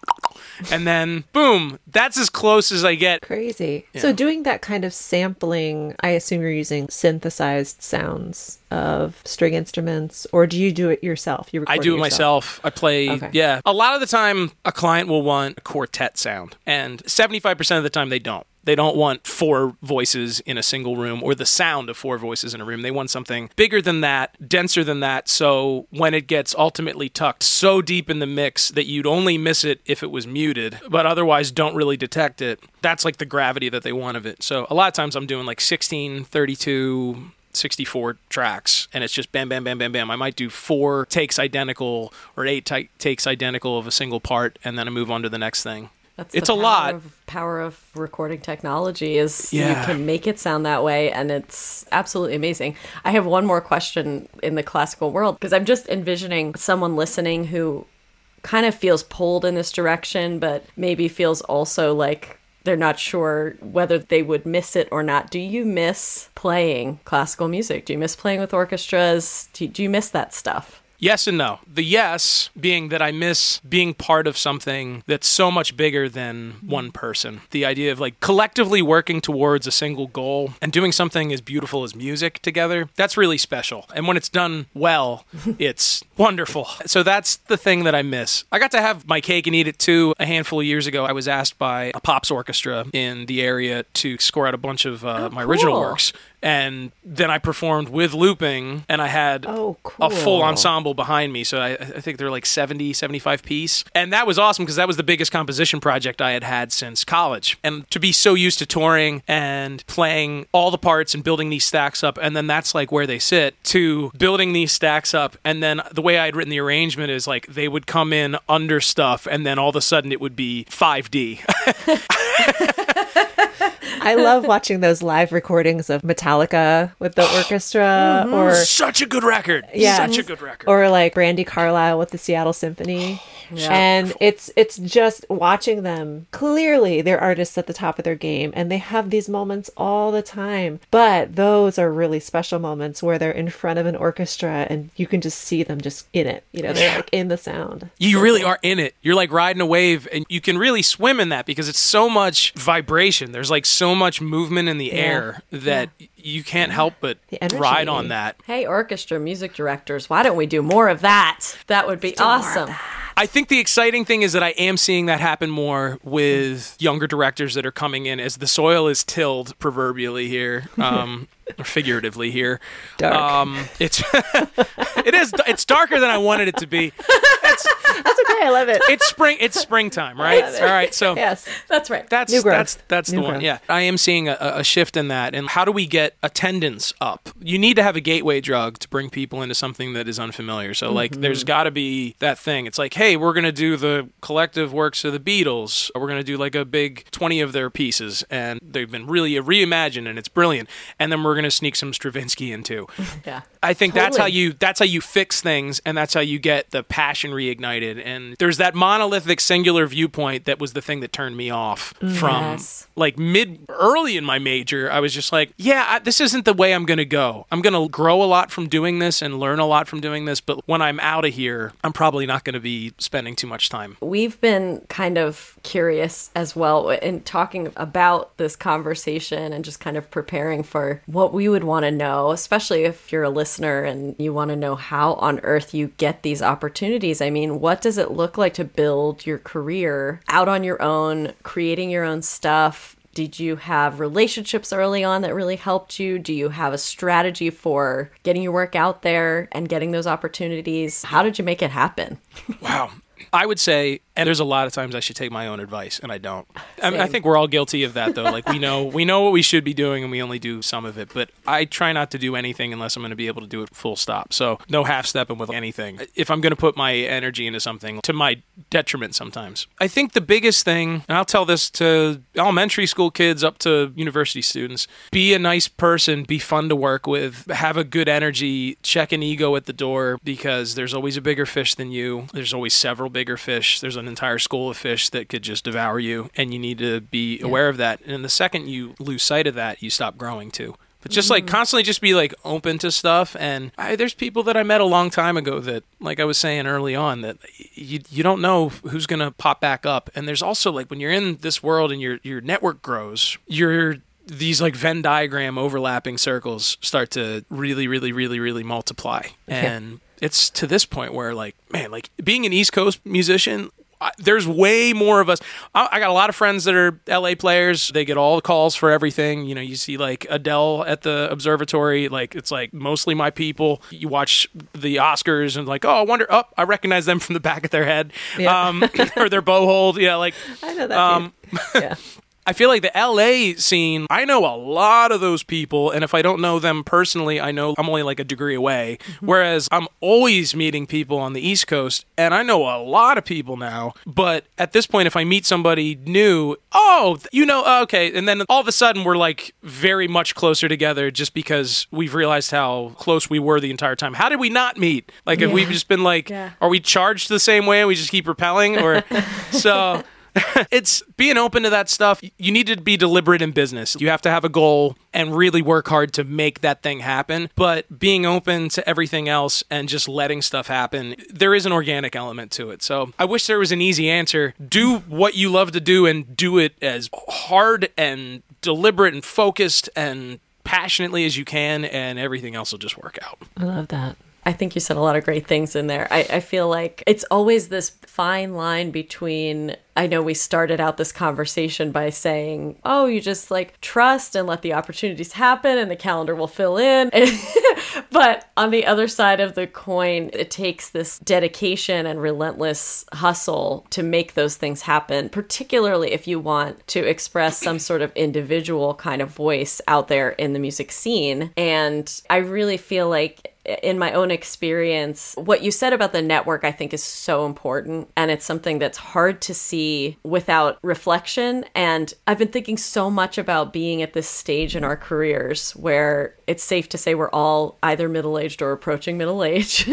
and then boom, that's as close as I get. Crazy. Yeah. So doing that kind of sampling, I assume you're using synthesized sounds of string instruments, or do you do it yourself? You record I do it yourself? myself. I play, Okay. yeah. A lot of the time, a client will want a quartet sound, and seventy-five percent of the time they don't. They don't want four voices in a single room or the sound of four voices in a room. They want something bigger than that, denser than that, so when it gets ultimately tucked so deep in the mix that you'd only miss it if it was muted, but otherwise don't really detect it, that's like the gravity that they want of it. So a lot of times I'm doing like sixteen, thirty-two, sixty-four tracks, and it's just bam, bam, bam, bam, bam. I might do four takes identical or eight t- takes identical of a single part, and then I move on to the next thing. That's It's the a power lot. Of, power of recording technology is Yeah. you can make it sound that way, and it's absolutely amazing. I have one more question in the classical world, because I'm just envisioning someone listening who kind of feels pulled in this direction, but maybe feels also like they're not sure whether they would miss it or not. Do you miss playing classical music? Do you miss playing with orchestras? Do you, do you miss that stuff? Yes and no. The yes being that I miss being part of something that's so much bigger than one person. The idea of like collectively working towards a single goal and doing something as beautiful as music together, that's really special. And when it's done well, it's wonderful. So that's the thing that I miss. I got to have my cake and eat it too a handful of years ago. I was asked by a pops orchestra in the area to score out a bunch of uh, Oh, my original cool. works. And then I performed with looping, and I had Oh, cool. a full ensemble behind me. So I, I think they're like seventy, seventy-five piece. And that was awesome because that was the biggest composition project I had had since college. And to be so used to touring and playing all the parts and building these stacks up, and then that's like where they sit, to building these stacks up. And then the way I had written the arrangement is like they would come in under stuff, and then all of a sudden it would be five D. I love watching those live recordings of Metallica with the orchestra, mm-hmm. or such a good record. Yeah, such a good record. Or like Brandy Carlisle with the Seattle Symphony. Yeah. And it's it's just watching them. Clearly, they're artists at the top of their game, and they have these moments all the time. But those are really special moments where they're in front of an orchestra, and you can just see them just in it. You know, they're like in the sound. You really are in it. You're like riding a wave, and you can really swim in that because it's so much vibration. There's like so much movement in the yeah. air that yeah. you can't help but ride on that. Hey, orchestra music directors, why don't we do more of that? That would be Let's awesome. I think the exciting thing is that I am seeing that happen more with younger directors that are coming in as the soil is tilled, proverbially here, um, or figuratively here. Dark. Um, it's it is. It's darker than I wanted it to be. It's, that's okay. I love it. It's spring. It's springtime, right? All right. So yes, that's right. That's New growth. that's that's New the growth. one. Yeah, I am seeing a, a shift in that. And how do we get attendance up? You need to have a gateway drug to bring people into something that is unfamiliar. So like, mm-hmm. there's got to be that thing. It's like, hey, we're gonna do the collective works of the Beatles. We're gonna do like a big twenty of their pieces, and they've been really reimagined, and it's brilliant. And then we're gonna sneak some Stravinsky in too. Yeah, I think totally. that's how you that's how you fix things, and that's how you get the passion reignited. And there's that monolithic singular viewpoint that was the thing that turned me off from yes. like mid early in my major. I was just like, yeah, I, this isn't the way I'm going to go. I'm going to grow a lot from doing this and learn a lot from doing this, but when I'm out of here, I'm probably not going to be spending too much time. We've been kind of curious as well in talking about this conversation and just kind of preparing for what we would want to know, especially if you're a listener and you want to know how on earth you get these opportunities. I mean, what does it look like to build your career out on your own, creating your own stuff? Did you have relationships early on that really helped you? Do you have a strategy for getting your work out there and getting those opportunities? How did you make it happen? Wow. I would say, and there's a lot of times I should take my own advice, and I don't. I, mean, I think we're all guilty of that, though. Like, we know we know what we should be doing, and we only do some of it. But I try not to do anything unless I'm going to be able to do it full stop. So no half-stepping with anything. If I'm going to put my energy into something, to my detriment sometimes. I think the biggest thing, and I'll tell this to elementary school kids up to university students, be a nice person, be fun to work with, have a good energy, check an ego at the door, because there's always a bigger fish than you. There's always several bigger fish. There's an entire school of fish that could just devour you, and you need to be yeah. aware of that. And the second you lose sight of that, you stop growing too. But just like constantly just be like open to stuff. And I, there's people that I met a long time ago that, like I was saying early on, that you you don't know who's going to pop back up. And there's also like when you're in this world and your your network grows, you're these like Venn diagram overlapping circles start to really, really, really, really multiply. And yeah. it's to this point where like, man, like being an East Coast musician, I, there's way more of us. I, I got a lot of friends that are L A players. They get all the calls for everything. You know, you see like Adele at the observatory. Like it's like mostly my people. You watch the Oscars and like, oh, I wonder. Oh, I recognize them from the back of their head, yeah. um, or their bow hold. Yeah, like I know that. Um, yeah. I feel like the L A scene, I know a lot of those people, and if I don't know them personally, I know I'm only like a degree away. Mm-hmm. Whereas I'm always meeting people on the East Coast, and I know a lot of people now. But at this point, if I meet somebody new, oh, you know, okay. And then all of a sudden, we're like very much closer together just because we've realized how close we were the entire time. How did we not meet? Like, yeah. have we just been like, yeah. are we charged the same way? We just keep repelling? Or so... It's being open to that stuff. You need to be deliberate in business. You have to have a goal and really work hard to make that thing happen. But being open to everything else and just letting stuff happen, there is an organic element to it. So I wish there was an easy answer. Do what you love to do and do it as hard and deliberate and focused and passionately as you can, and everything else will just work out. I love that. I think you said a lot of great things in there. I, I feel like it's always this fine line between, I know we started out this conversation by saying, oh, you just like trust and let the opportunities happen and the calendar will fill in. But on the other side of the coin, it takes this dedication and relentless hustle to make those things happen, particularly if you want to express some sort of individual kind of voice out there in the music scene. And I really feel like in my own experience, what you said about the network, I think is so important. And it's something that's hard to see without reflection. And I've been thinking so much about being at this stage in our careers where it's safe to say we're all either middle-aged or approaching middle age.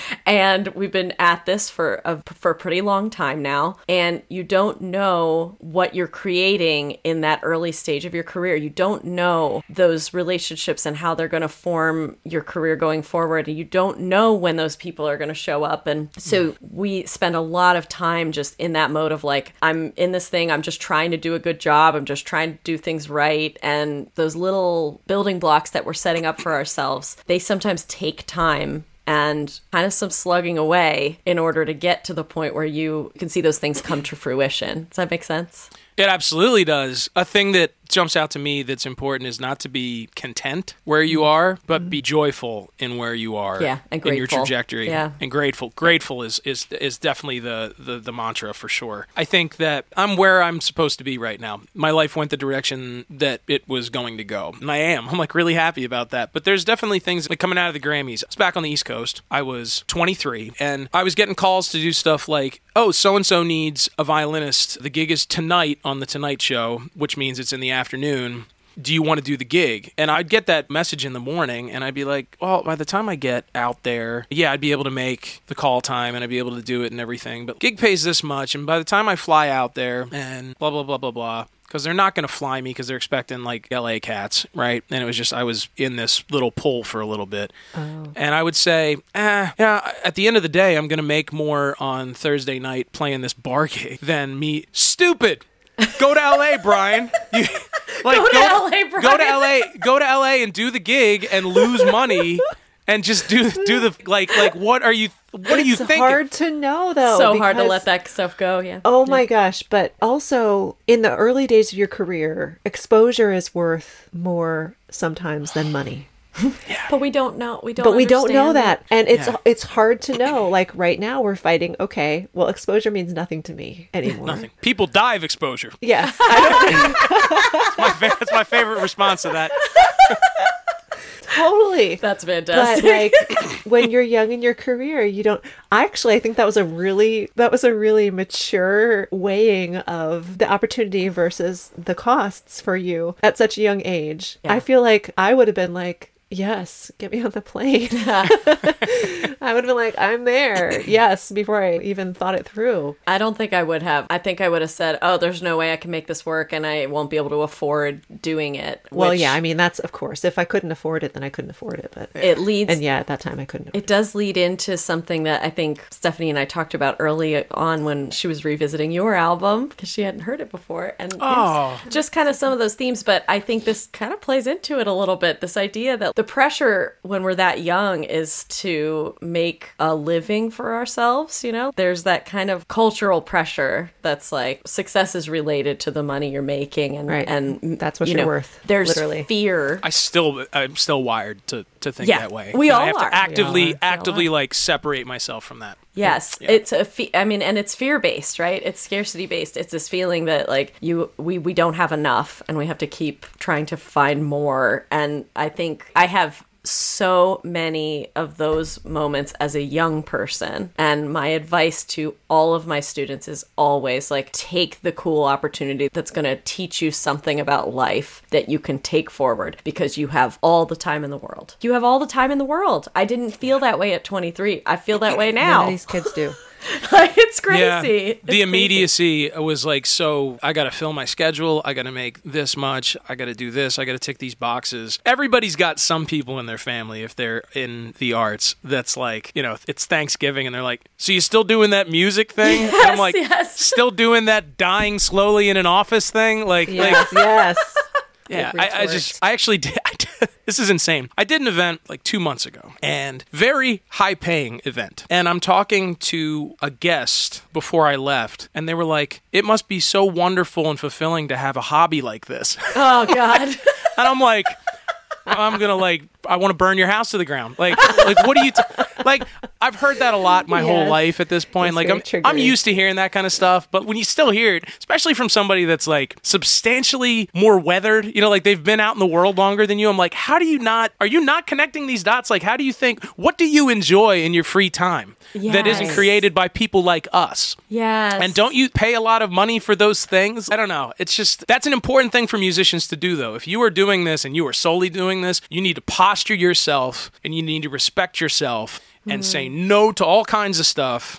And we've been at this for a, for a pretty long time now. And you don't know what you're creating in that early stage of your career. You don't know those relationships and how they're going to form your career going forward. And you don't know when those people are going to show up. And so we spend a lot of time just in that mode of like, I'm in this thing, I'm just trying to do a good job. I'm just trying to do things right. And those little building blocks that we're setting up for ourselves, they sometimes take time and kind of some slugging away in order to get to the point where you can see those things come to fruition. Does that make sense? It absolutely does. A thing that jumps out to me that's important is not to be content where you are, but be joyful in where you are. Yeah, and in your grateful. trajectory. Yeah. And grateful. Grateful is is is definitely the, the the mantra for sure. I think that I'm where I'm supposed to be right now. My life went the direction that it was going to go. And I am. I'm like really happy about that. But there's definitely things like coming out of the Grammys. I was back on the East Coast. I was twenty-three and I was getting calls to do stuff like, oh, so-and-so needs a violinist. The gig is tonight on The Tonight Show, which means it's in the afternoon. Do you want to do the gig? And I'd get that message in the morning, and I'd be like, well, by the time I get out there, yeah, I'd be able to make the call time, and I'd be able to do it and everything. But gig pays this much, and by the time I fly out there, and blah, blah, blah, blah, blah, because they're not going to fly me because they're expecting, like, L A cats, right? And it was just, I was in this little pull for a little bit. Oh. And I would say, eh, yeah, at the end of the day, I'm going to make more on Thursday night playing this bar gig than me. Stupid! Go to L A, Brian. You, like, go to go, L A, Brian. Go to L A. Go to L A and do the gig and lose money and just do do the like like what are you what are you It's thinking? hard to know though. So hard to because- let that stuff go. Yeah. Oh my gosh. But also in the early days of your career, exposure is worth more sometimes than money. But we don't know. We don't. But we don't know understand that. And it's Yeah. it's hard to know. Like right now we're fighting, okay, well exposure means nothing to me anymore. Nothing. People die of exposure. Yes. I That's my, fa- that's my favorite response to that. don't, totally. That's But fantastic. like when you're young in your career, you don't actually I think that was a really that was a really mature weighing of the opportunity versus the costs for you at such a young age. Yeah. I feel like I would have been like, yes, get me on the plane. I would have been like, I'm there. Yes, before I even thought it through. I don't think I would have. I think I would have said, oh, there's no way I can make this work and I won't be able to afford doing it. Well, which yeah, I mean, that's, of course, if I couldn't afford it, then I couldn't afford it. But It leads. And yeah, at that time, I couldn't. It does lead into something that I think Stephanie and I talked about early on when she was revisiting your album because she hadn't heard it before. And Oh. it's just kind of some of those themes. But I think this kind of plays into it a little bit. This idea that the pressure when we're that young is to make a living for ourselves. You know, there's that kind of cultural pressure that's like success is related to the money you're making. And, Right. and That's what you you're know, worth, There's literally. fear. I still I'm still wired to, to think Yeah, that way. we And all I have are. to actively We all are. actively like separate myself from that. Yes, Yeah. it's a. Fe- I mean, and it's fear based, right? It's scarcity based. It's this feeling that like you, we, we don't have enough, and we have to keep trying to find more. And I think I have so many of those moments as a young person. And my advice to all of my students is always like, take the cool opportunity that's going to teach you something about life that you can take forward because you have all the time in the world. You have all the time in the world. I didn't feel that way at twenty-three. I feel that way None now. of these kids do. Like, it's crazy. Yeah, It's the crazy. immediacy was like, so I got to fill my schedule. I got to make this much. I got to do this. I got to tick these boxes. Everybody's got some people in their family, if they're in the arts, that's like, you know, it's Thanksgiving and they're like, so you still doing that music thing? And I'm like, yes. still doing that dying slowly in an office thing? Like, like Yes, yes. yeah, Like I, I just, I actually did, I did, this is insane. I did an event like two months ago and very high paying event. And I'm talking to a guest before I left and they were like, it must be so wonderful and fulfilling to have a hobby like this. Oh, God. And I'm like, I'm going to like I want to burn your house to the ground. Like, like what do you, t- like, I've heard that a lot my Yes. whole life at this point. It's Like, very I'm, I'm triggering. used to hearing that kind of stuff, but when you still hear it, especially from somebody that's like substantially more weathered, you know, like they've been out in the world longer than you, I'm like, how do you not, are you not connecting these dots? Like, how do you think, what do you enjoy in your free time that isn't Yes. created by people like us? Yes. And don't you pay a lot of money for those things? I don't know. It's just, that's an important thing for musicians to do, though. If you are doing this and you are solely doing this, you need to posture yourself and you need to respect yourself and say no to all kinds of stuff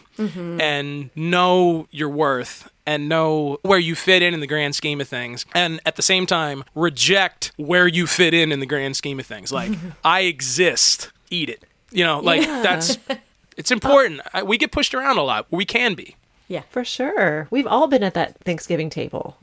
and know your worth and know where you fit in in the grand scheme of things. And at the same time, reject where you fit in in the grand scheme of things. Like, I exist, eat it. You know, like, Yeah. that's, it's important. I, we get pushed around a lot. We can be. Yeah. For sure. We've all been at that Thanksgiving table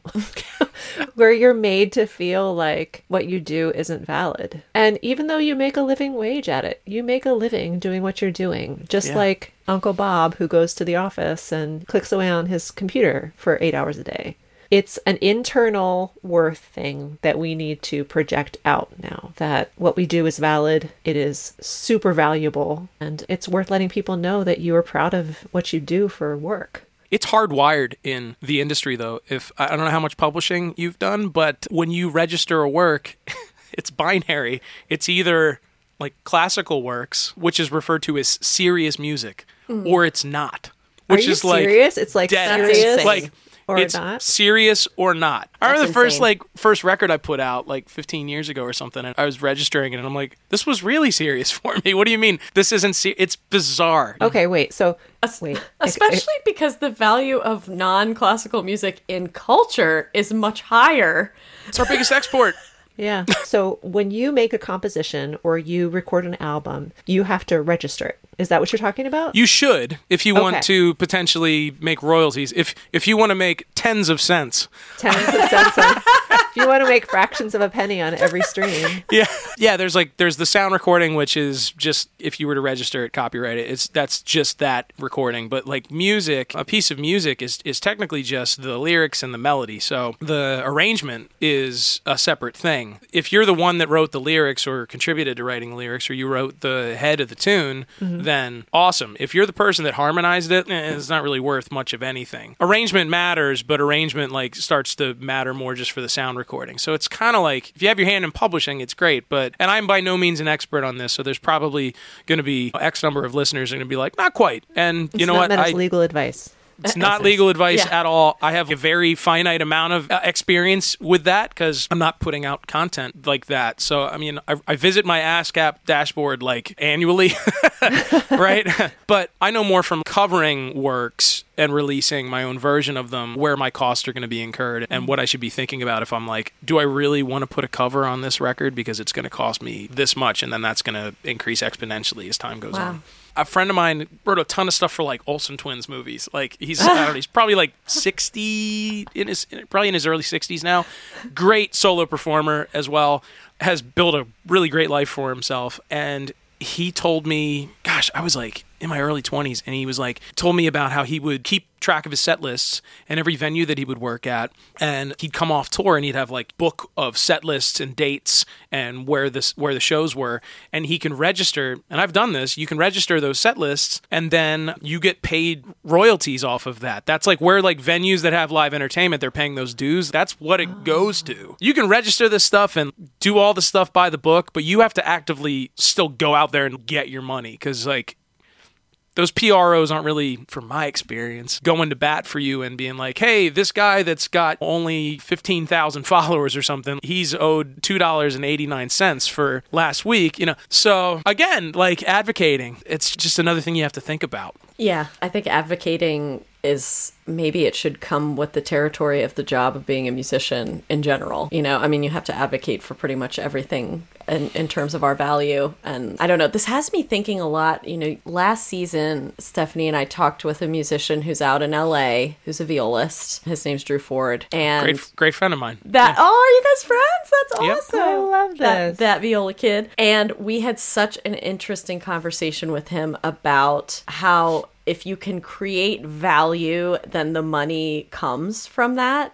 where you're made to feel like what you do isn't valid. And even though you make a living wage at it, you make a living doing what you're doing. Just Yeah. like Uncle Bob, who goes to the office and clicks away on his computer for eight hours a day. It's an internal worth thing that we need to project out now, that what we do is valid, it is super valuable, and it's worth letting people know that you are proud of what you do for work. It's hardwired in the industry, though. If I don't know how much publishing you've done, but when you register a work, it's binary. It's either like classical works, which is referred to as serious music, or it's not. Are Which you is like serious? It's like dead. serious insane. like or it's not? serious or not. I remember the That's first insane. like first record I put out like fifteen years ago or something, and I was registering it, and I'm like, this was really serious for me. What do you mean this isn't? Se- it's bizarre. Okay, wait. So, wait. Especially because the value of non-classical music in culture is much higher. It's our biggest export. Yeah. So when you make a composition or you record an album, you have to register it. Is that what you're talking about? You should, if you want Okay. to potentially make royalties. If if you want to make tens of cents. Tens of cents on, if you want to make fractions of a penny on every stream. Yeah, yeah. There's like there's the sound recording, which is just if you were to register it, copyright it. It's that's just that recording. But like music, a piece of music is is technically just the lyrics and the melody. So the arrangement is a separate thing. If you're the one that wrote the lyrics or contributed to writing lyrics, or you wrote the head of the tune, then awesome. If you're the person that harmonized it, eh, it's not really worth much of anything. Arrangement matters, but arrangement like starts to matter more just for the sound recording. So it's kind of like if you have your hand in publishing, it's great. But and I'm by no means an expert on this, so there's probably going to be X number of listeners are going to be like, not quite. And you It's know not what? meant as I, legal advice. it's not legal advice Yeah. at all. I have a very finite amount of uh, experience with that because I'm not putting out content like that. So, I mean, I, I visit my ASCAP dashboard like annually, right? But I know more from covering works and releasing my own version of them, where my costs are going to be incurred and what I should be thinking about if I'm like, do I really want to put a cover on this record because it's going to cost me this much, and then that's going to increase exponentially as time goes Wow. on. A friend of mine wrote a ton of stuff for like Olsen Twins movies. Like he's I don't know, he's probably like sixty in his probably in his early sixties now. Great solo performer as well. Has built a really great life for himself. And he told me, gosh, I was like in my early twenties, and he was like told me about how he would keep track of his set lists and every venue that he would work at, and he'd come off tour and he'd have like book of set lists and dates and where this where the shows were, and he can register, and I've done this, you can register those set lists and then you get paid royalties off of that. That's like where like venues that have live entertainment, they're paying those dues. That's what it goes to. You can register this stuff and do all the stuff by the book, but you have to actively still go out there and get your money, because like those P R Os aren't really, from my experience, going to bat for you and being like, hey, this guy that's got only fifteen thousand followers or something, he's owed two dollars and eighty-nine cents for last week, you know. So again, like advocating, it's just another thing you have to think about. Yeah, I think advocating is maybe it should come with the territory of the job of being a musician in general. You know, I mean, you have to advocate for pretty much everything in, in terms of our value. And I don't know, this has me thinking a lot. You know, last season, Stephanie and I talked with a musician who's out in L A, who's a violist. His name's Drew Ford. And Great, great friend of mine. that, oh, are you guys friends? That's Yep. awesome. I love That, this. that viola kid. And we had such an interesting conversation with him about how if you can create value, then the money comes from that.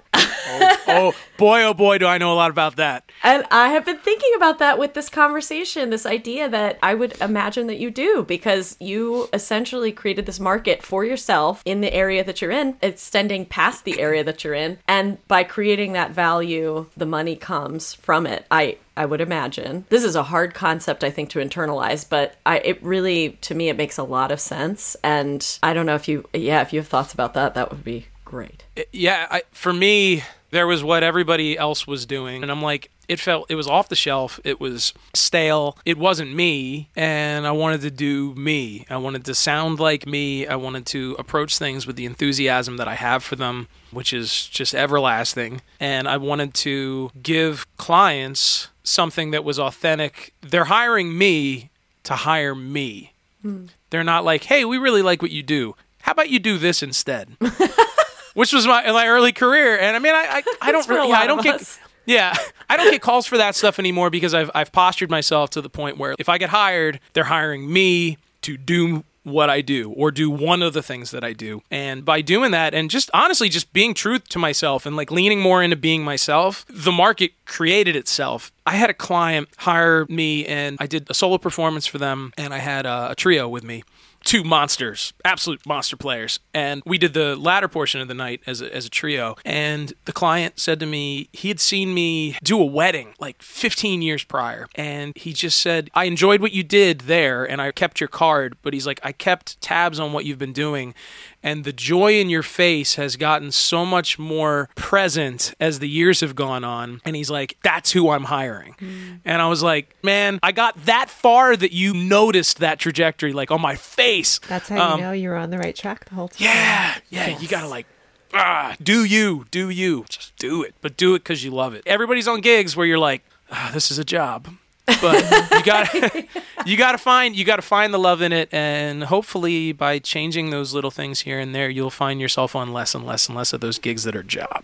oh, oh, boy, oh boy, do I know a lot about that. And I have been thinking about that with this conversation, this idea that I would imagine that you do, because you essentially created this market for yourself in the area that you're in, extending past the area that you're in. And by creating that value, the money comes from it. I I would imagine. This is a hard concept, I think, to internalize, but I, it really, to me, it makes a lot of sense. And I don't know if you, yeah, if you have thoughts about that, that would be great. Yeah, I, for me, there was what everybody else was doing. And I'm like, it felt, it was off the shelf. It was stale. It wasn't me. And I wanted to do me. I wanted to sound like me. I wanted to approach things with the enthusiasm that I have for them, which is just everlasting. And I wanted to give clients something that was authentic. They're hiring me to hire me. Hmm. They're not like, hey, we really like what you do. How about you do this instead? Which was my my early career. And I mean, I I, I don't really, yeah, I don't get us. Yeah, I don't get calls for that stuff anymore because I've I've postured myself to the point where if I get hired, they're hiring me to do what I do or do one of the things that I do. And by doing that and just honestly just being true to myself and like leaning more into being myself, the market created itself. I had a client hire me and I did a solo performance for them and I had a, a trio with me. Two monsters, absolute monster players. And we did the latter portion of the night as a, as a trio. And the client said to me, he had seen me do a wedding like fifteen years prior. And he just said, I enjoyed what you did there and I kept your card. But he's like, I kept tabs on what you've been doing. And the joy in your face has gotten so much more present as the years have gone on. And he's like, that's who I'm hiring. Mm. And I was like, man, I got that far that you noticed that trajectory, like on my face. That's how um, you know you're on the right track the whole time. Yeah, yeah. Yes. You got to like, ah, do you, do you. Just do it. But do it because you love it. Everybody's on gigs where you're like, ah, this is a job. But you got you got to find you got to find the love in it, and hopefully by changing those little things here and there, you'll find yourself on less and less and less of those gigs that are jobs.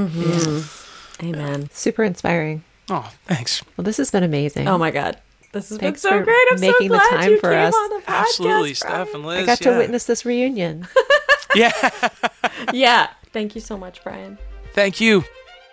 Mm-hmm. Yeah. Amen. Super inspiring. Oh, thanks. Well, this has been amazing. Oh my God, this has thanks been so for great. I'm making so glad the time you for came us. On the podcast, Absolutely, Brian. Steph and Liz. I got yeah. to witness this reunion. Yeah. Yeah. Thank you so much, Brian. Thank you.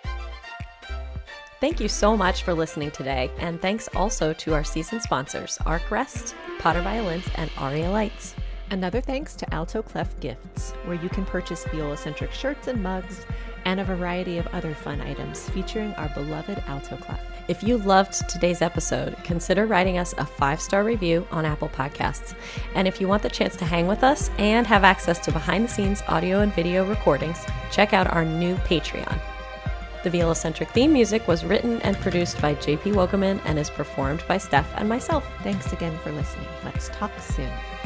Thank you so much for listening today, and thanks also to our season sponsors, Arkrest, Potter Violins, and Aria Lights. Another thanks to Alto Clef Gifts, where you can purchase Viola-centric shirts and mugs, and a variety of other fun items featuring our beloved Alto Clef. If you loved today's episode, consider writing us a five-star review on Apple Podcasts. And if you want the chance to hang with us and have access to behind-the-scenes audio and video recordings, check out our new Patreon. The Viola-centric theme music was written and produced by J P Wogeman and is performed by Steph and myself. Thanks again for listening. Let's talk soon.